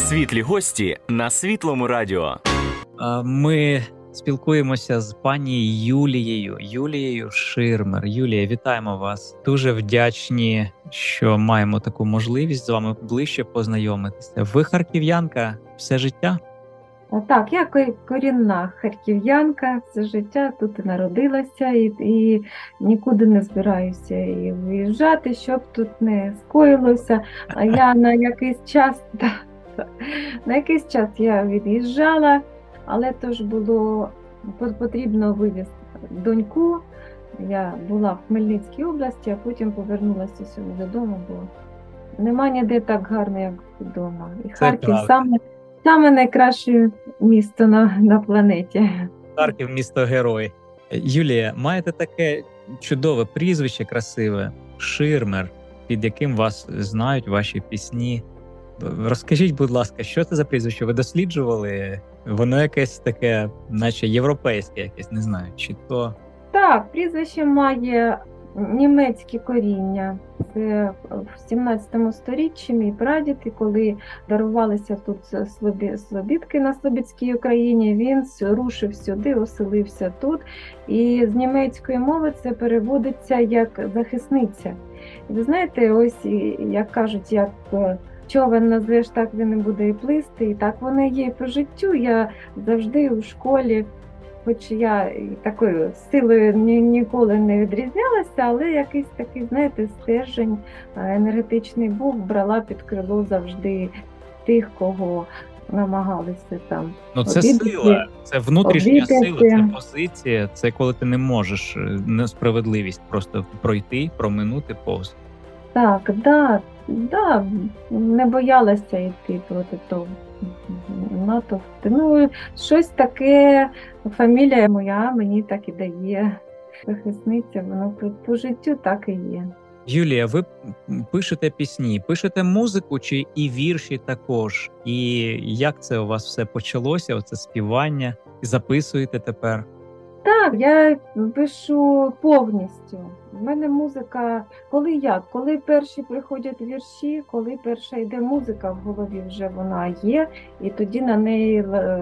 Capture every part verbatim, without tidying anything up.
Світлі гості на Світлому радіо. Ми спілкуємося з пані Юлією, Юлією Ширмер. Юлія, вітаємо вас. Дуже вдячні, що маємо таку можливість з вами ближче познайомитися. Ви харків'янка все життя? Так, я корінна харків'янка, все життя тут і народилася, і, і нікуди не збираюся і виїжджати, щоб тут не скоїлося. А я на якийсь час, да, на якийсь час я від'їжджала, але то ж було потрібно вивезти доньку. Я була в Хмельницькій області, а потім повернулася сюди додому, бо нема ніде так гарно, як вдома. І Харків саме Саме найкраще місто на, на планеті. Харків – місто-герой. Юлія, маєте таке чудове прізвище, красиве – Ширмер, під яким вас знають ваші пісні. Розкажіть, будь ласка, що це за прізвище? Ви досліджували? Воно якесь таке, наче європейське якесь, не знаю, чи то... Так, прізвище має німецьке коріння. Це в сімнадцятому сторіччі мій прадід, коли дарувалися тут слобідки на Слобідській Україні, він рушив сюди, оселився тут. І з німецької мови це переводиться як захисниця. І ви знаєте, ось, як кажуть, як човен назвеш, так він і буде і плисти. І так воно є і по життю. Я завжди у школі, хоч я такою силою ні, ніколи не відрізнялася, але якийсь такий, знаєте, стержень енергетичний був, брала під крило завжди тих, кого намагалися там. Ну це обідати, сила, це внутрішня обідати. Сила, це позиція, це коли ти не можеш несправедливість просто пройти, проминути повз. Так, да, да, не боялася йти проти того. Натовп. Ну, щось таке, фамілія моя мені так і дає. Захисниця, воно по, по життю так і є. Юлія, ви пишете пісні, пишете музику чи і вірші також? І як це у вас все почалося, оце співання? Записуєте тепер? Так, я пишу повністю. У мене музика, коли як? Коли перші приходять вірші, коли перша йде музика в голові, вже вона є, і тоді на неї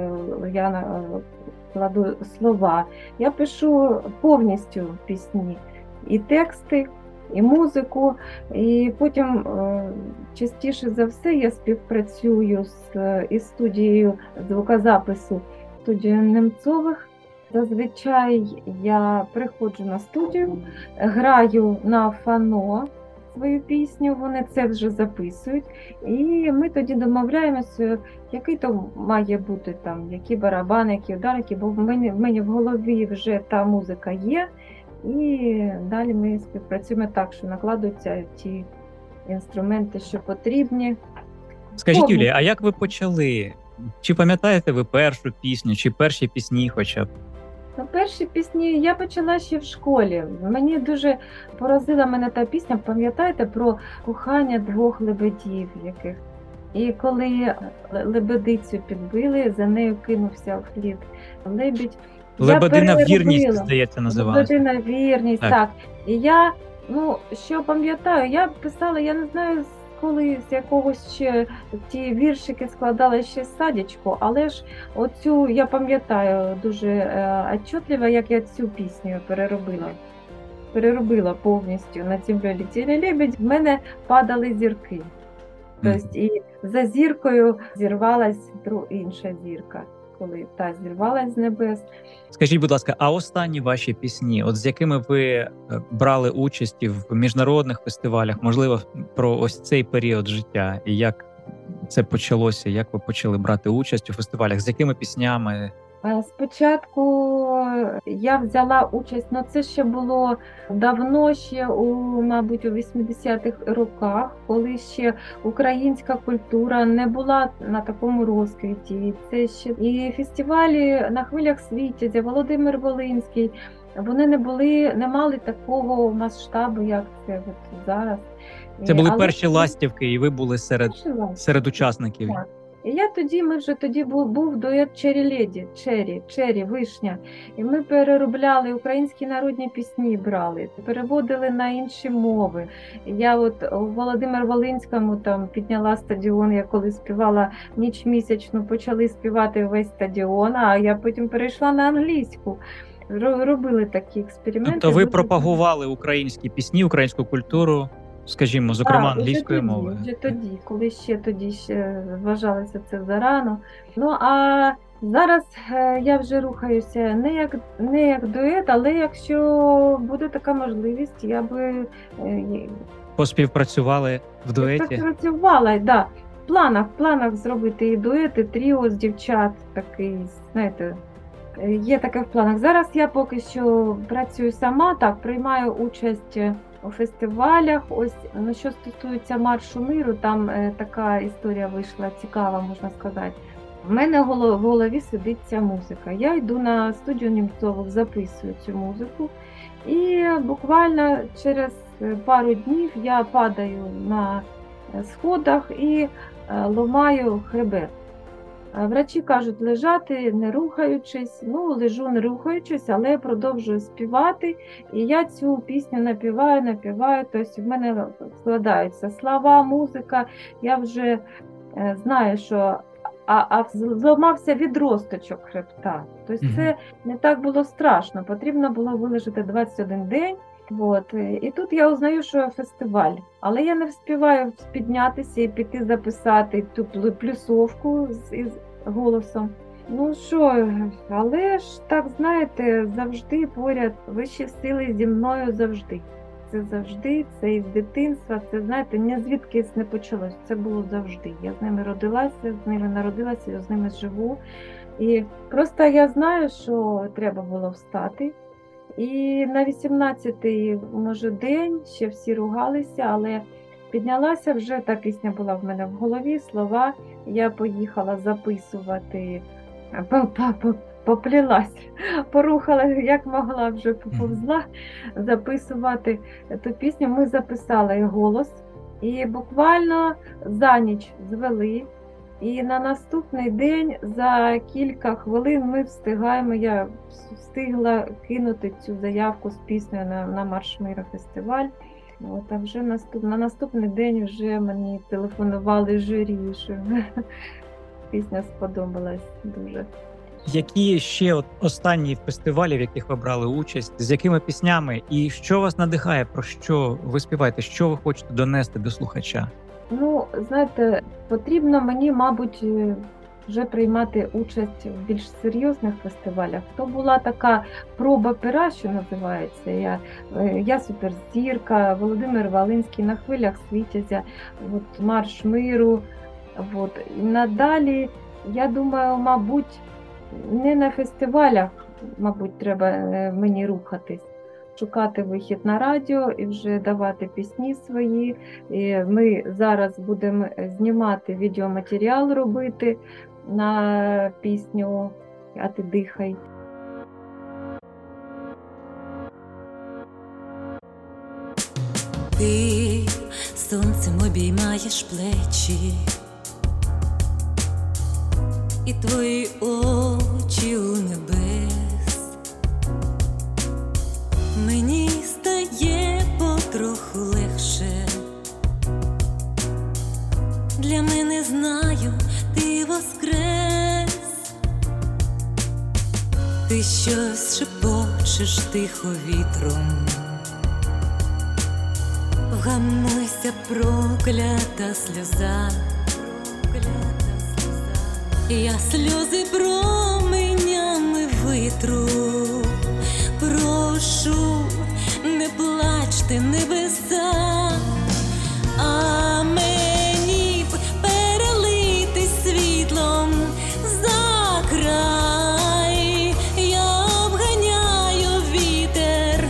я кладу слова. Я пишу повністю пісні, і тексти, і музику, і потім частіше за все я співпрацюю з із студією звукозапису, студією Немцових. Зазвичай я приходжу на студію, граю на фано свою пісню, вони це вже записують, і ми тоді домовляємося, який то має бути там, які барабани, які ударники, бо в мене, в мене в голові вже та музика є, і далі ми співпрацюємо так, що накладуються ті інструменти, що потрібні. Скажіть, Повні. Юлія, а як ви почали? Чи пам'ятаєте ви першу пісню, чи перші пісні хоча б? Ну, перші пісні я почала ще в школі. Мені дуже поразила мене та пісня, пам'ятаєте, про кохання двох лебедів яких. І коли лебедицю підбили, за нею кинувся вслід лебідь. Лебедина вірність, здається, називалася. Лебедина вірність, так. так. І я, ну, що пам'ятаю, я писала, я не знаю, коли з якогось ще ті віршики складали ще з садочку, але ж оцю я пам'ятаю дуже е, отчетливо, як я цю пісню переробила. Переробила повністю на землю летіли лебедь, в мене падали зірки. Тобто і за зіркою зірвалась інша зірка, коли та зірвалась з небес. Скажіть, будь ласка, а останні ваші пісні, от з якими ви брали участь в міжнародних фестивалях, можливо, про ось цей період життя, і як це почалося, як ви почали брати участь у фестивалях, з якими піснями? Спочатку я взяла участь, ну це ще було давно, ще у, мабуть, у вісімдесятих роках, коли ще українська культура не була на такому розквіті. Це ще і фестивалі на хвилях Світязя, Володимир Волинський, вони не були, не мали такого масштабу, як це от зараз. Це були Але... перші ластівки, і ви були серед, серед учасників. Так. І я тоді, ми вже тоді був, був дует Чері Леді, Чері, Чері, Вишня. І ми переробляли українські народні пісні, брали, переводили на інші мови. Я от у Володимир Волинському там підняла стадіон, я коли співала «Ніч місячну», почали співати весь стадіон, а я потім перейшла на англійську. Робили такі експерименти. Тобто ви пропагували українські пісні, українську культуру, скажімо, зокрема Так, англійською вже тоді, мовою. Вже тоді, коли ще тоді ще вважалося це зарано. Ну а зараз е, я вже рухаюся не як не як дует, але якщо буде така можливість, я би е, Поспівпрацювали в дуеті? працювала, да. В планах, в планах зробити і дует, і тріо з дівчат такий, знаєте. Є таке в планах. Зараз я поки що працюю сама, так, приймаю участь у фестивалях. Ось, ну, що стосується маршу миру, там е, така історія вийшла цікава, можна сказати. В мене в голові сидить ця музика. Я йду на студію Німцових, записую цю музику. І буквально через пару днів я падаю на сходах і е, ламаю хребет. Врачі кажуть лежати, не рухаючись. Ну, лежу, не рухаючись, але я продовжую співати. І я цю пісню напіваю, напіваю. Тобто в мене складаються слова, музика. Я вже знаю, що а, а зламався відросточок хребта. Тобто це не так було страшно. Потрібно було вилежати двадцять один день. От. І тут я узнаю, що фестиваль. Але я не встигаю піднятися і піти записати ту плюсовку з із голосом. Ну що, але ж так, знаєте, завжди поряд, вищі сили зі мною завжди. Це завжди, це із дитинства, це, знаєте, ні звідкись не почалось, це було завжди. Я з ними родилася, з ними народилася, я з ними живу. І просто я знаю, що треба було встати. І на вісімнадцятий, може, день ще всі ругалися, але піднялася вже, та пісня була в мене в голові, слова. Я поїхала записувати, поплілась, порухала, як могла, вже поповзла записувати ту пісню. Ми записали голос і буквально за ніч звели. І на наступний день за кілька хвилин ми встигаємо, я встигла кинути цю заявку з піснею на, на Марш Миру фестиваль. От, а вже наступ, на наступний день вже мені телефонували журі, що пісня сподобалась дуже. Які ще от останні фестивалі, в яких ви брали участь, з якими піснями і що вас надихає, про що ви співаєте, що ви хочете донести до слухача? Ну, знаєте, потрібно мені, мабуть, вже приймати участь в більш серйозних фестивалях. То була така проба пера, що називається. Я, я суперзірка, Володимир Волинський, на хвилях Світязя, от, Марш Миру. От. І надалі, я думаю, мабуть, не на фестивалях, мабуть, треба мені рухатись. Шукати вихід на радіо і вже давати пісні свої. І ми зараз будемо знімати відеоматеріал, робити на пісню «А ти дихай». Ти сонцем обіймаєш плечі, і твої очі у небес. Мені стає потроху легше. Для мене, знаю, ти воскрес. Ти щось шепочеш тихо вітром. Вгамуйся, проклята сльоза. Я сльози променями витру. Прошу, не плачте, небеса, а мені б перелитись світлом за край. Я обганяю вітер,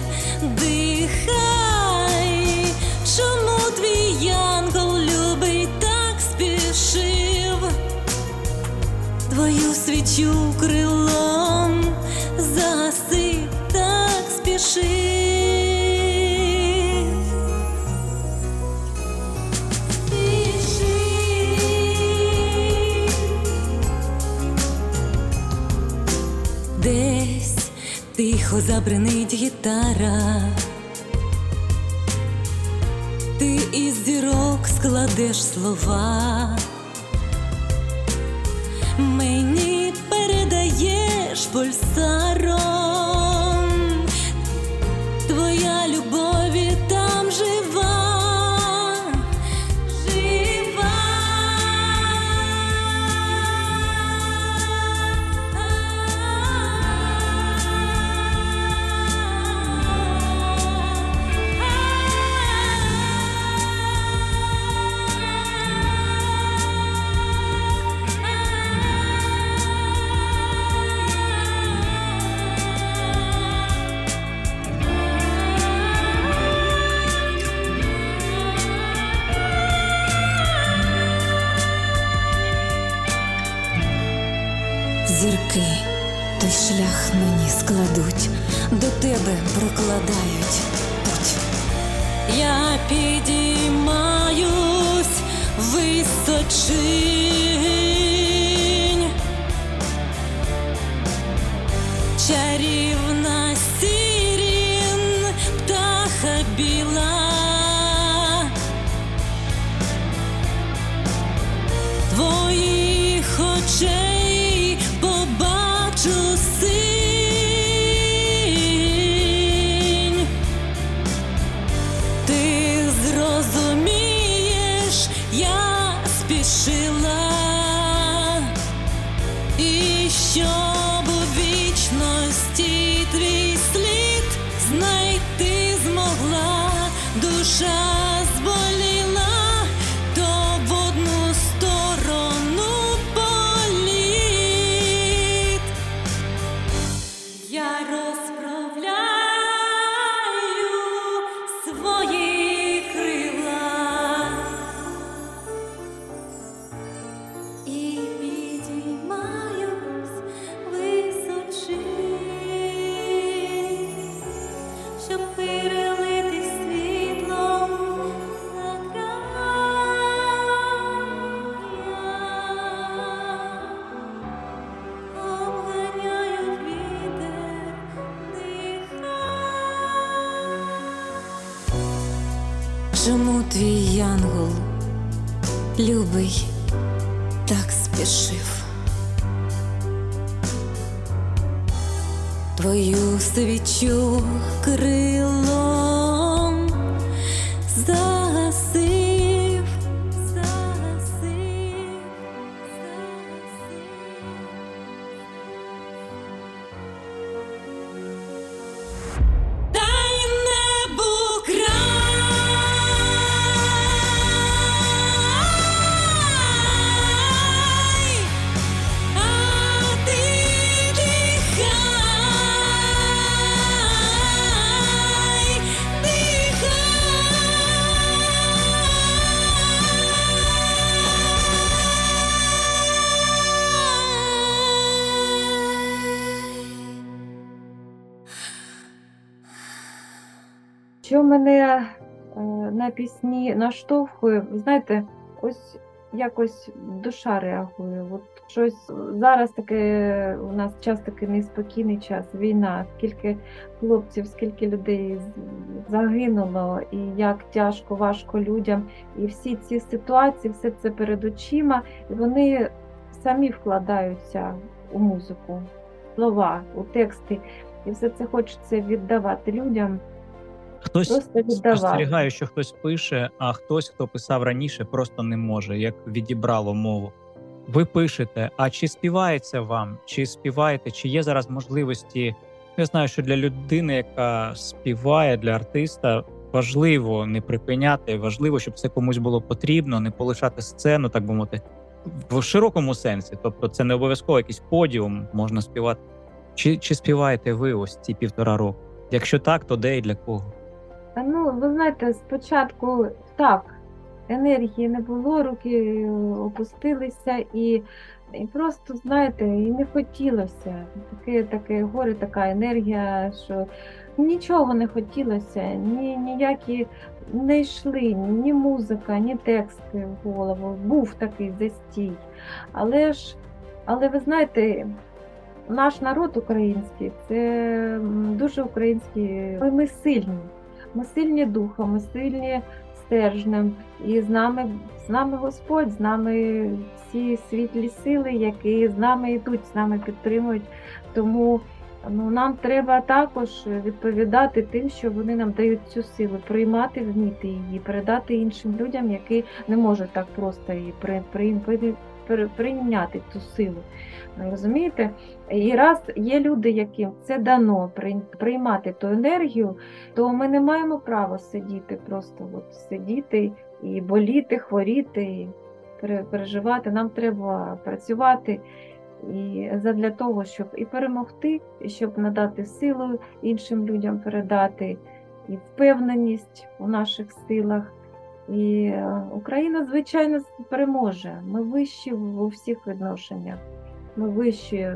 дихай. Чому твій янгол любий так спішив? Твою свічу крилом загаси, так спішив. Спішив, тихо забринить гітара, ти із зірок складеш слова, мені передаєш пульсаром, твоя любов і там жива, жива. Зірки той шлях мені складуть, до тебе прокладають путь. Я підіймаюсь височинь, чарівна сирін, птаха біла, твоїх очей побачу синь. Ти зрозумієш, я спішила, і щоб у вічності твій слід знайти змогла, душа зболіла, то в одну сторону політ. Я розправляю свої крила і підіймаюсь височинь, щоб перелити світлом за край. Я обганяю вітер, нехай. Чому твій янгол, любий, так спішив? Твою свічу крилом загасив, загасив, загасив. Дай небу край, а ти дихай, Що мене е, на пісні наштовхує, ви знаєте, ось якось душа реагує. От щось зараз таке, у нас час такий неспокійний час, війна, скільки хлопців, скільки людей з- загинуло, і як тяжко, важко людям. І всі ці ситуації, все це перед очима, і вони самі вкладаються у музику, слова, у тексти. І все це хочеться віддавати людям. Хтось Просто віддавати. спостерігає, що хтось пише, а хтось, хто писав раніше, просто не може, як відібрало мову. Ви пишете, а чи співається вам, чи співаєте, чи є зараз можливості? Я знаю, що для людини, яка співає, для артиста, важливо не припиняти, важливо, щоб це комусь було потрібно, не полишати сцену, так би мовити, в широкому сенсі. Тобто це не обов'язково якийсь подіум, можна співати. Чи, чи співаєте ви ось ці півтора року? Якщо так, то де і для кого? Та ну, ви знаєте, спочатку так, енергії не було, руки опустилися і, і просто, знаєте, і не хотілося. Таке, таке горе, така енергія, що нічого не хотілося, ні, ніякі не йшли, ні музика, ні тексти в голову. Був такий застій. Але ж, але ви знаєте, наш народ український це м, дуже український. Ми, ми сильні. Ми сильні духом, ми сильні стержнем. І з нами, з нами Господь, з нами всі світлі сили, які з нами йдуть, з нами підтримують. Тому ну, нам треба також відповідати тим, що вони нам дають цю силу, приймати, вміти її, передати іншим людям, які не можуть так просто її при, при, при, при, прийняти цю силу. Розумієте? І раз є люди, яким це дано приймати ту енергію, то ми не маємо права сидіти, просто от сидіти і боліти, хворіти, і переживати. Нам треба працювати і задля того, щоб і перемогти, і щоб надати силу іншим людям, передати і впевненість у наших силах. І Україна, звичайно, переможе. Ми вищі у всіх відношеннях. Ми вищі,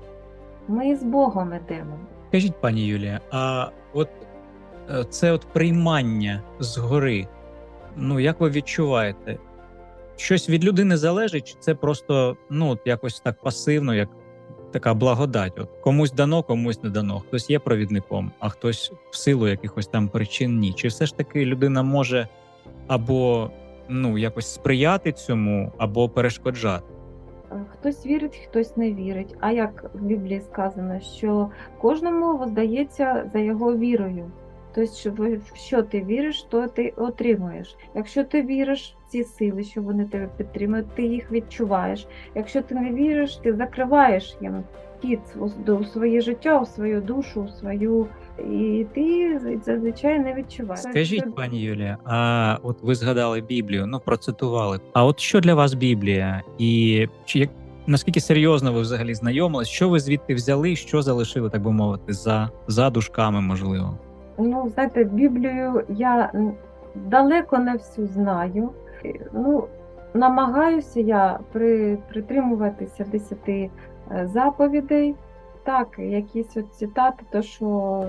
ми з Богом ідемо. Скажіть, пані Юлія, а от е, це от приймання згори, ну як ви відчуваєте? Щось від людини залежить, чи це просто ну от якось так пасивно, як така благодать? От комусь дано, комусь не дано. Хтось є провідником, а хтось в силу якихось там причин ні. Чи все ж таки людина може або ну якось сприяти цьому, або перешкоджати? Хтось вірить, хтось не вірить. А як в Біблії сказано, що кожному воздається за його вірою. Тобто, що ви- в що ти віриш, то ти отримуєш. Якщо ти віриш в ці сили, що вони тебе підтримують, ти їх відчуваєш. Якщо ти не віриш, ти закриваєш їм вхід у у своє життя, у свою душу, у свою, і ти зазвичай не відчуваєш. Це- Скажіть, пані Юлія, а от ви згадали Біблію, ну процитували. А от що для вас Біблія? І чи як наскільки серйозно ви взагалі знайомились? Що ви звідти взяли, що залишили, так би мовити, за, за дужками, можливо? Ну, знаєте, Біблію я м, далеко не всю знаю. Е, Ну, намагаюся я при, притримуватися десяти е, заповідей. Так, якісь от цитати, то що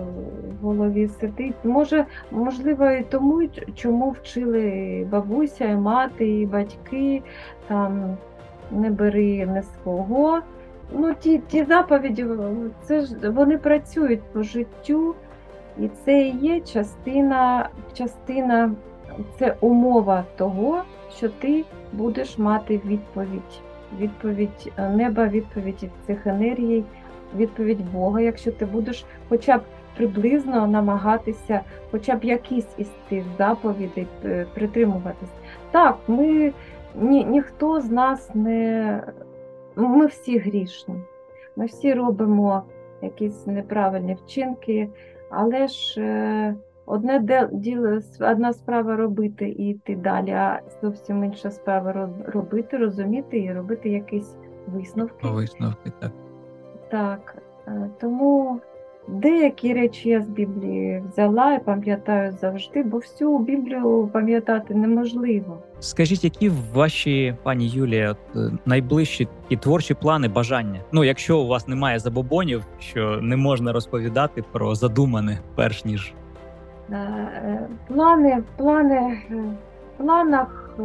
в голові сидить. Може, можливо, і тому, чому вчили бабуся, і мати, і батьки, там не бери не свого. Ну, ті, ті заповіді, це ж вони працюють по життю. І це і є частина, частина, це умова того, що ти будеш мати відповідь. Відповідь неба, відповідь цих енергій, відповідь Бога, якщо ти будеш хоча б приблизно намагатися, хоча б якісь із цих заповідей е, притримуватись. Так, ми, ні, ніхто з нас не... Ми всі грішні. Ми всі робимо якісь неправильні вчинки, але ж е, одне де- діло, одна справа робити і йти далі, а зовсім інша справа роб- робити, розуміти і робити якісь висновки. Висновки, так. Так, е, тому деякі речі я з Біблії взяла і пам'ятаю завжди, бо всю Біблію пам'ятати неможливо. Скажіть, які ваші, пані Юлія, от, е, найближчі такі творчі плани, бажання? Ну, якщо у вас немає забобонів, що не можна розповідати про задумане, перш ніж. Е, е, Плани, плани, е, в планах, е,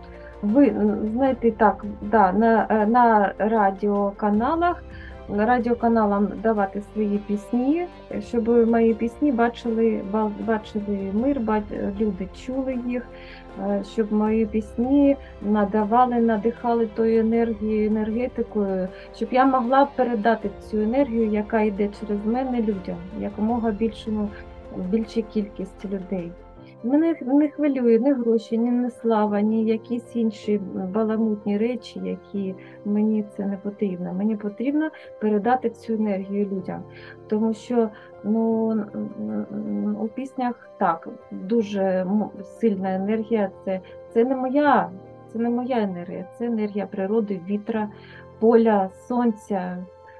ви знаєте, так, да, на, е, на радіоканалах, на радіоканалам давати свої пісні, щоб мої пісні бачили, ба- бачили мир, ба- люди чули їх, е, щоб мої пісні надавали, надихали тою енергією, енергетикою, щоб я могла передати цю енергію, яка йде через мене людям, якомога більшому, більшій кількості людей. Мене не хвилює ні гроші, ні, ні слава, ні якісь інші баламутні речі, які мені це не потрібно. Мені потрібно передати цю енергію людям. Тому що ну, м, м, у піснях так, дуже м- сильна енергія. Це, це не моя, це не моя енергія, це енергія природи, вітра, поля, сонця,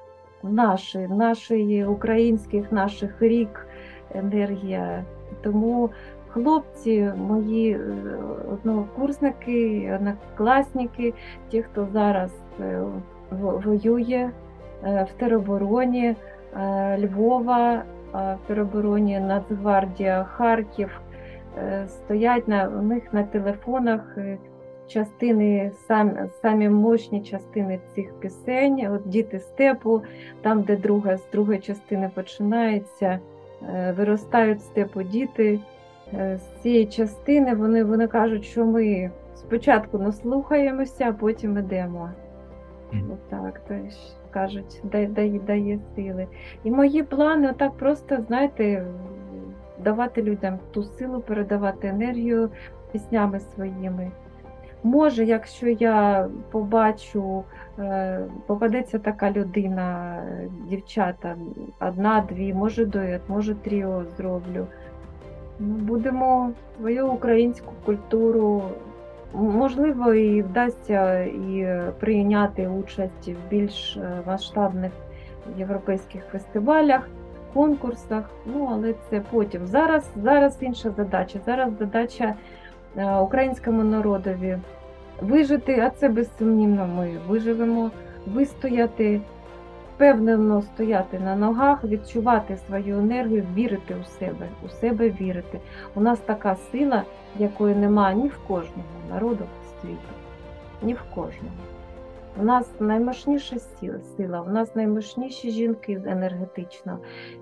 нашої, нашої українських, наших рік енергія. Тому хлопці, мої е, однокурсники, однокласники, ті, хто зараз е, в- воює е, в теробороні е, Львова, е, в теробороні Нацгвардія, Харків, е, стоять на, у них на телефонах е, частини, сам, самі мощні частини цих пісень. От «Діти степу», там, де друга, з другої частини починається, е, виростають з степу діти. Е, З цієї частини вони, вони кажуть, що ми спочатку наслухаємося, а потім йдемо. Мгм. Отак, теж кажуть, дає, дає, дає сили. І мої плани, отак просто, знаєте, давати людям ту силу, передавати енергію піснями своїми. Може, якщо я побачу, е, попадеться така людина, е, дівчата, одна-дві, може дует, може тріо зроблю. Ну, будемо свою українську культуру, м, можливо, і вдасться і прийняти участь в більш е, масштабних європейських фестивалях, конкурсах. Ну, але це потім. Зараз, зараз інша задача. Зараз задача е, українському народові вижити, а це безсумнівно ми виживемо, вистояти, впевнено стояти на ногах, відчувати свою енергію, вірити у себе, у себе вірити. У нас така сила, якої немає ні в кожного народу в світі, ні в кожного. У нас наймощніша сила, сила, у нас наймощніші жінки енергетично.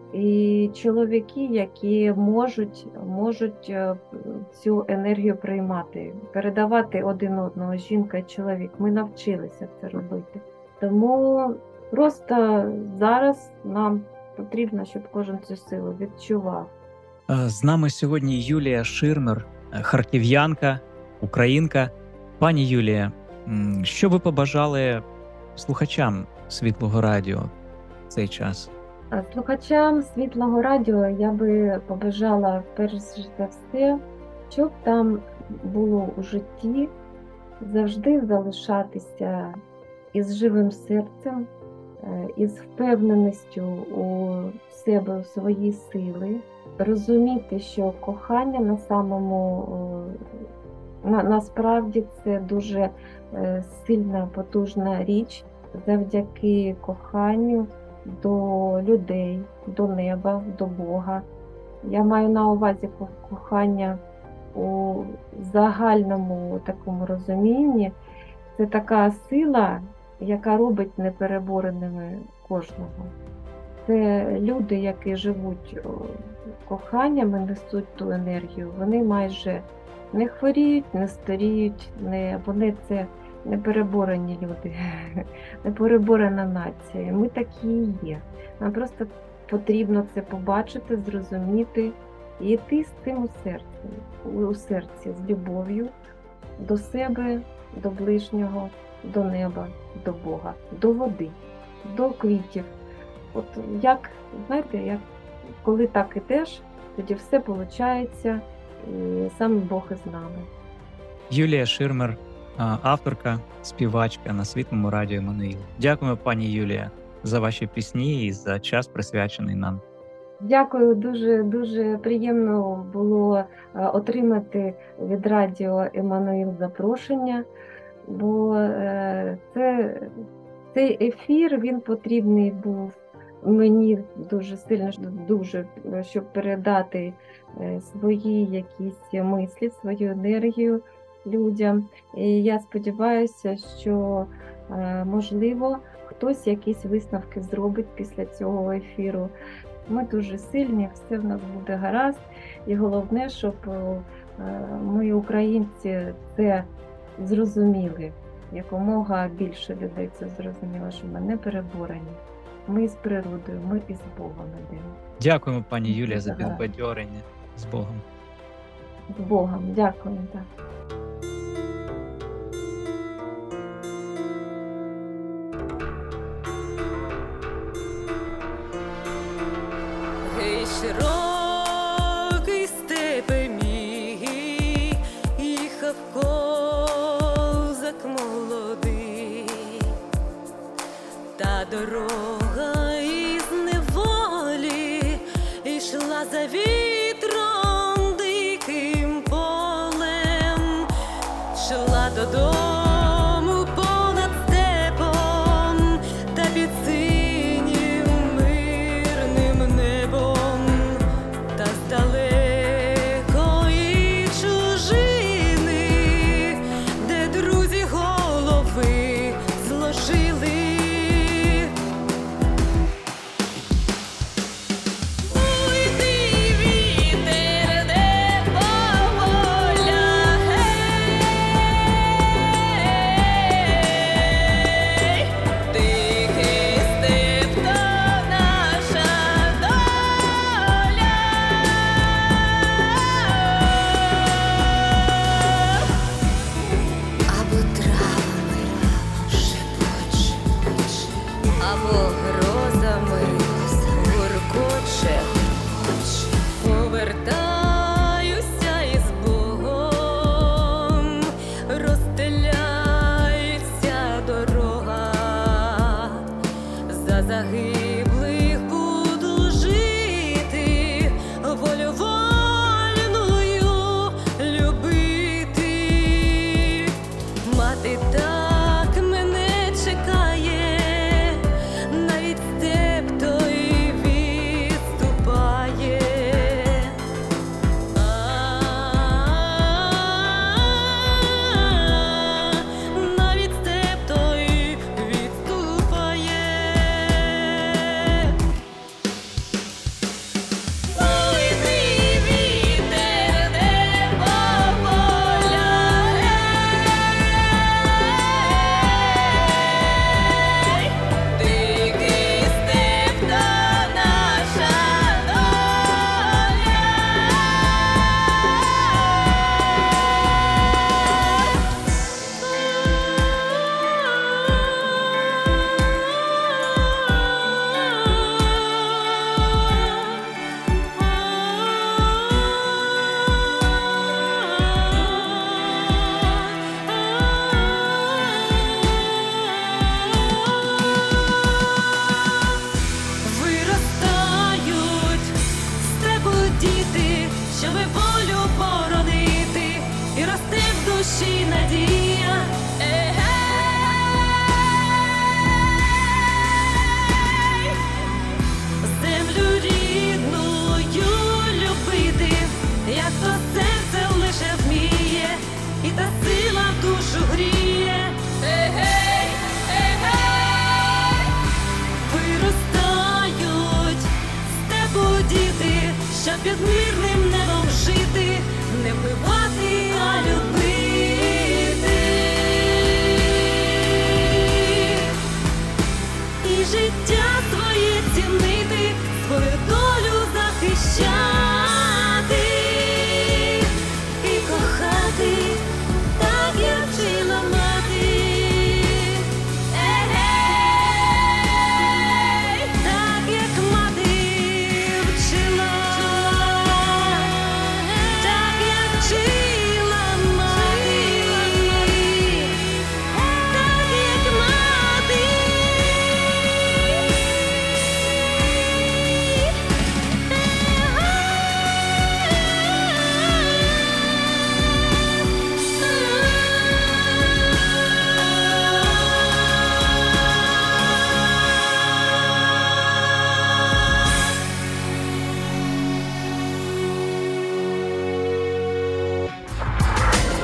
І чоловіки, які можуть, можуть е, цю енергію приймати, передавати один одного, жінка і чоловік. Ми навчилися це робити. Тому просто зараз нам потрібно, щоб кожен цю силу відчував. Е, З нами сьогодні Юлія Ширмер, е, харків'янка, українка. Пані Юлія, м, що ви побажали слухачам Світлого Радіо в цей час? А слухачам Світлого Радіо я би побажала перш за все, щоб там було у житті завжди залишатися із живим серцем, е, із впевненістю у себе, у свої сили, розуміти, що кохання на самому о, на, насправді це дуже е, сильна, потужна річ завдяки коханню до людей, до неба, до Бога. Я маю на увазі ко- кохання у загальному такому розумінні. Це така сила, яка робить неперебореними кожного. Це люди, які живуть о, коханням і несуть ту енергію. Вони майже не хворіють, не старіють, не, вони це непереборені люди, непереборена нація. Ми такі і є. Нам просто потрібно це побачити, зрозуміти і йти з цим у серці, у серці, з любов'ю до себе, до ближнього, до неба, до Бога, до води, до квітів. От як, знаєте, як коли так ідеш, тоді все виходить, і сам Бог із нами. Юлія Ширмер, а, авторка, співачка на Світлому Радіо Еммануїл. Дякуємо, пані Юлія, за ваші пісні і за час, присвячений нам. Дякую, дуже дуже приємно було е, отримати від радіо Еммануїл запрошення, бо е, це, цей ефір він потрібний був мені дуже сильно, дуже, щоб передати е, свої якісь мислі, свою енергію людям. І я сподіваюся, що е, можливо хтось якісь висновки зробить після цього ефіру. Ми дуже сильні, все в нас буде гаразд. І головне, щоб е, ми, українці, це зрозуміли. Якомога більше людей це зрозуміло, що ми не переборені. Ми з природою, ми із Богом йдемо. Дякуємо, пані Юлія, за Ага. підбадьорення. З Богом. З Богом, дякую. Так. Гей, широкий степе мій, їхав козак молодий, та дорога із неволі йшла за вітром диким полем, йшла додому понад степом та під синім мирним небом, та з далекої чужини, де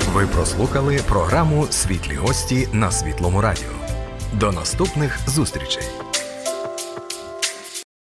Ви прослухали програму «Світлі гості» на Світлому радіо. До наступних зустрічей!